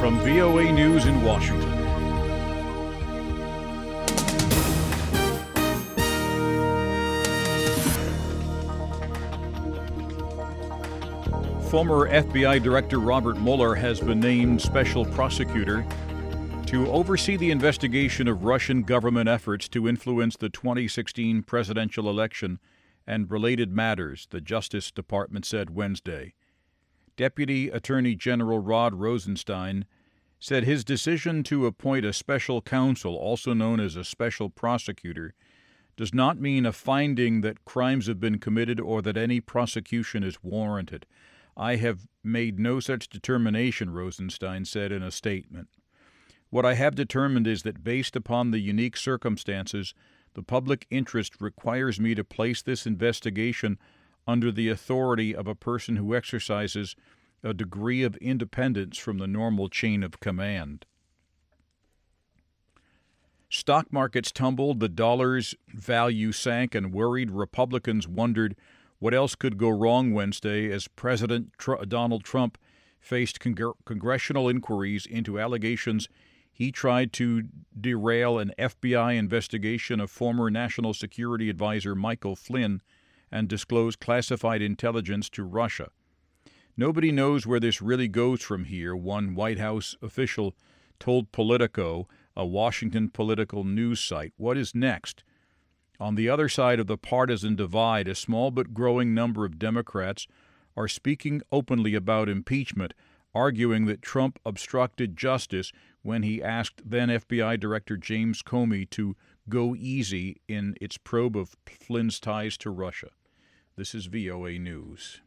From VOA News in Washington. Former FBI Director Robert Mueller has been named special prosecutor to oversee the investigation of Russian government efforts to influence the 2016 presidential election and related matters, the Justice Department said Wednesday. Deputy Attorney General Rod Rosenstein said his decision to appoint a special counsel, also known as a special prosecutor, does not mean a finding that crimes have been committed or that any prosecution is warranted. I have made no such determination, Rosenstein said in a statement. What I have determined is that based upon the unique circumstances, the public interest requires me to place this investigation under the authority of a person who exercises a degree of independence from the normal chain of command. Stock markets tumbled, the dollar's value sank, and worried Republicans wondered what else could go wrong Wednesday as President Donald Trump faced congressional inquiries into allegations he tried to derail an FBI investigation of former National Security Advisor Michael Flynn and disclose classified intelligence to Russia. Nobody knows where this really goes from here, one White House official told Politico, a Washington political news site. What is next? On the other side of the partisan divide, a small but growing number of Democrats are speaking openly about impeachment, arguing that Trump obstructed justice when he asked then FBI Director James Comey to go easy in its probe of Flynn's ties to Russia. This is VOA News.